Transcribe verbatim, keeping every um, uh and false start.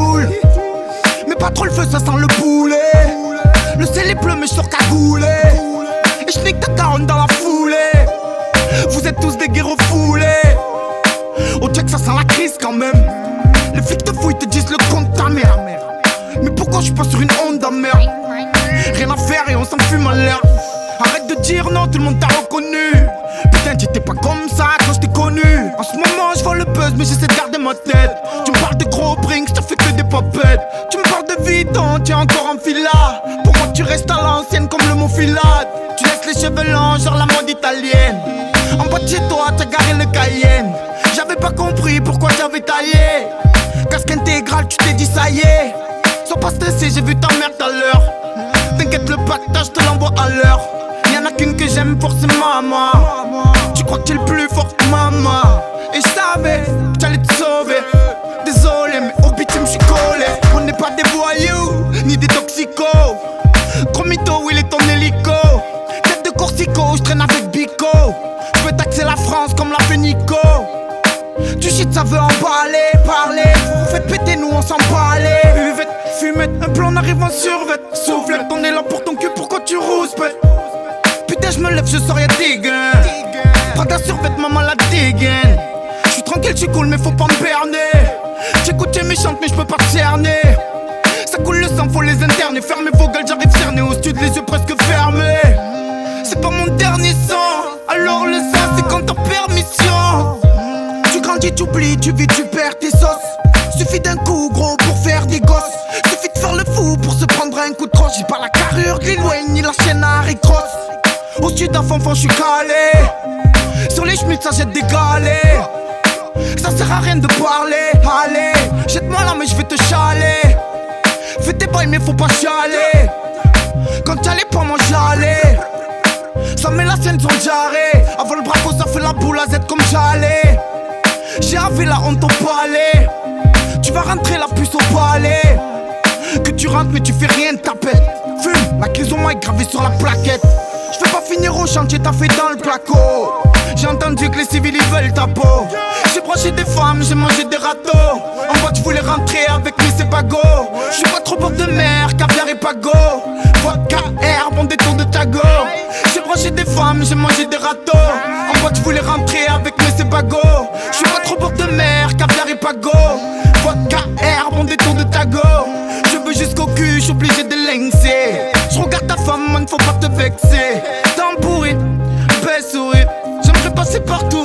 saoule. Mais pas trop le feu, ça sent le poulet. Le ciel est bleu mais je sors cagoulé. Et je nique ta daronne dans la foulée. Vous êtes tous des guerres foulés. Oh check, ça sent la crise quand même. Les flics te fouillent, te disent le compte ta mère. Mais pourquoi je suis pas sur une Honda merde? Rien à faire et on s'en fume à l'air. Arrête de dire non, tout le monde t'a reconnu. Putain, t'étais pas comme ça quand je t'ai connu. En ce moment, je vois le buzz, mais j'essaie de garder ma tête. Tu me parles de gros brinks, je te fais que des papettes. Tu me parles de Vuitton, tu es encore en fila. Pour moi, tu restes à l'ancienne comme le mot filade. Tu laisses les cheveux longs, genre la mode italienne. En bas de chez toi, t'as garé le Cayenne. J'avais pas compris pourquoi j'avais taillé. Casque intégral, tu t'es dit ça y est. Sois pas stressé, j'ai vu ta mère tout à l'heure. T'inquiète, le pactage, te l'envoie à l'heure. Y'en a qu'une que j'aime, forcément, maman. Tu crois que t'es le plus fort, maman. Et je savais que t'allais te sauver. Désolé, mais au bitume, j'suis collé. On n'est pas des voyous, ni des toxicos. Gros mytho, où il est ton hélico? Tête de Corsico, j'traîne avec Bico. J'veux taxer la France comme l'a fait Nico. Du shit, ça veut emballer, parler. Vous faites péter, nous on s'en parlait. Buvette, fumette, un plan, on arrive en survette. Soufflette, on est là pour ton cul, pourquoi tu rouspètes? Putain, je me lève, je sors, y'a des gains. Prends ta survette, maman la dégaine. J'suis tranquille, j'suis cool, mais faut pas me berner. J'écoute, t'es méchante, mais j'peux pas te cerner. Ça coule le sang, faut les interner. Fermez vos gueules, j'arrive cerné au studio, les yeux presque fermés. C'est pas mon dernier sang, alors le sang, c'est quand t'as permission. Tu grandis, tu oublies, tu vis, tu perds tes sauces. Suffit d'un coup gros pour faire des gosses. Suffit de faire le fou pour se prendre un coup de croche. J'ai pas la carrure de Lil Wayne ni la chaîne à Rick Ross. Au sud enfant, je suis calé. Sur les schmitts, ça jette des galets. Ça sert à rien de parler. Allez, jette-moi là mais je vais te chaler. Fais tes bails mais faut pas chialer. Quand t'allais pas moi j'allais. Ça met la scène sur le jarret. Avant le braco ça fait la boule à Z comme j'allais. J'ai avé la honte au palais. Tu vas rentrer la puce au palais. Que tu rentres mais tu fais rien de ta pète. Fume, la crise au mic gravée sur la plaquette. Je veux pas finir au chantier, t'as fait dans le placo. J'ai entendu que les civils ils veulent ta peau. J'ai branché des femmes, j'ai mangé des râteaux. En bas tu voulais rentrer avec mes c'est pas go. Je suis pas trop bord de mer, caviar et pago. Vodka, herbe, on détourne de ta go. J'ai branché des femmes, j'ai mangé des râteaux. En bas tu voulais rentrer avec mes c'est pas go. Je suis pas trop bord de mer, caviar et pago. Vodka, herbe, on détourne de ta go. Je veux jusqu'au cul, j'suis obligé de l'incer. Je regarde ta femme, man, faut pas te vexer. Tambourine, belle souris, j'aimerais passer partout.